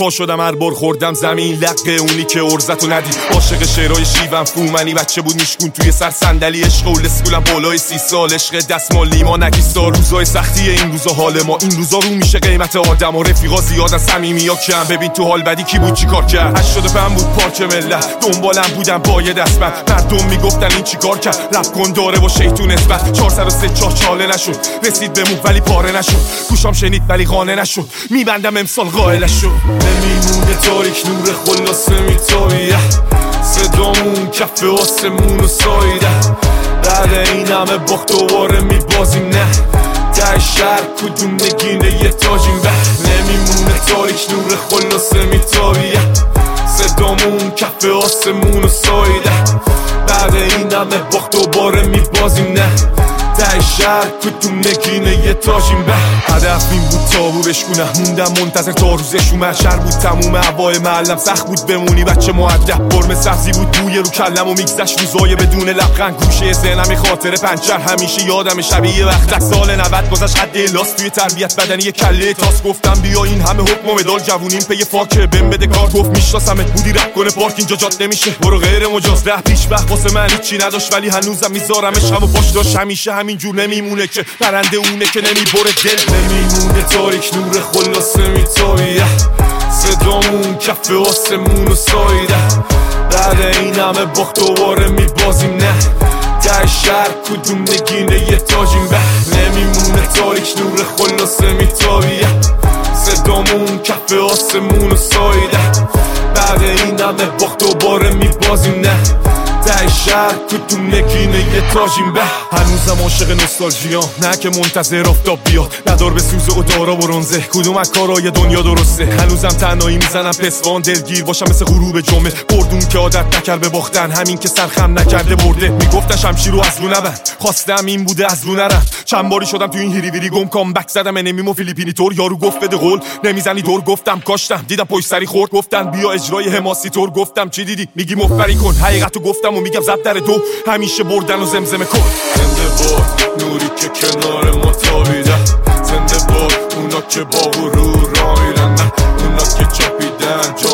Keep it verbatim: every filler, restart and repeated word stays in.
پا شدم هر بار خوردم زمین لقه اونی که ارزتو ندید. عاشق شعرهای شیوم فومنی بچه بود میشکون توی سر صندلی عشق اول اسکولم بالای سی سال عشق دستمال لیما نکیستا. روزای سختی این روزا حال ما این روزا رو میشه قیمت آدم و رفیقا زیادن صمیمی‌ها کم. ببین تو حال بدی کی بود چیکار کرد؟ هشتاد و پنج بود پارک ملت دنبالم بودم با یه دست من. مردم میگفتن این چیکار کرد؟ رپ کن داره با شیطون نسبت. چهارصد و سه چاه چاله نشد رسید به مو ولی پاره نشد. گوشام شنید ولی قانع نشد میبندم امسال قائل شد. نمیمونه تاریک نور خلاصه میتابیه صدامون کف آسمون و سایده. بعد این همه باخت دوباره میبازیم نه در شهر کدوم نگینه یه تاجیم به. نمیمونه تاریک نور خلاصه میتابیه صدامون کف آسمون و سایده. بعد این همه باخت دوباره میبازیم نه در شهر کدوم نگینه یه تاجیم به. هدف این بود تابو بشکونم موندم منتظر تا روزش اومد. شهر بود تموم هوای معلم سخت بود بمونی بچه مؤدب. برم سبزی بود بوی رو کلم و میگذشت روزای بدون لبخند. گوشه ذهنم خاطره پنچر همیشه یادم شبیه وقت سال نود گذشت حد لاس توی تربیت بدنی کله تاس. گفتم بیا این همه حکم و مدال جوونیم پی فاکه بهم بده کار. گفت میشناسمت بودی رپ کنه پارک اینجا جات نمیشه برو غیر مجاز. ره پیش وقت واسه من هیچی نداشت ولی هنوزم میذارمش هم و پاش داشت. همیشه همینجور نمیمونه که پرنده اونه که نمیبره دل. نمیمونه تاریک نور خلاصه میتابیه صدامون کف آسمون و سایده. بعد این همه باخت دوباره میبازیم نه در شهر کدوم نگینه یه تاجیم به. نمیمونه تاریک نور خلاصه میتابیه صدامون کف آسمون و سایده. بعد این همه باخت دوباره میبازیم نه در شهر کدوم نگینه یه تاجیم به. هنوزم عاشق نوستالژیام نه که منتظر آفتاب بیاد. ندار به سوز و دارا و رنزه کدوم از کارهای دنیا درسته. هنوزم تنهایی میزنم پسوان دلگیر باشم مثل غروب جمعه. بردون که عادت نکرد به باختن همین که سرخم نکرده برده. میگفتن شمشیر رو از رو نبند خواستم این بوده از رو نرم. چند باری شدم تو این هیری ویری گم کام بک زدم انمیمو فیلیپینی طور. یارو گفت بده قول نمیزنی دور گفتم کاشتم دیدم پشت سری خورد. گفتن بیا اجرای حماسی طور گفتم چی دیدی میگی مفبری کن. حقیقتو گفتم و میگم زب در دو همیشه بردن و زمزمه کن. زنده باد نوری که کنار ما تابیده. زنده باد اونا که با غرور را میرن اونا که چاپیدن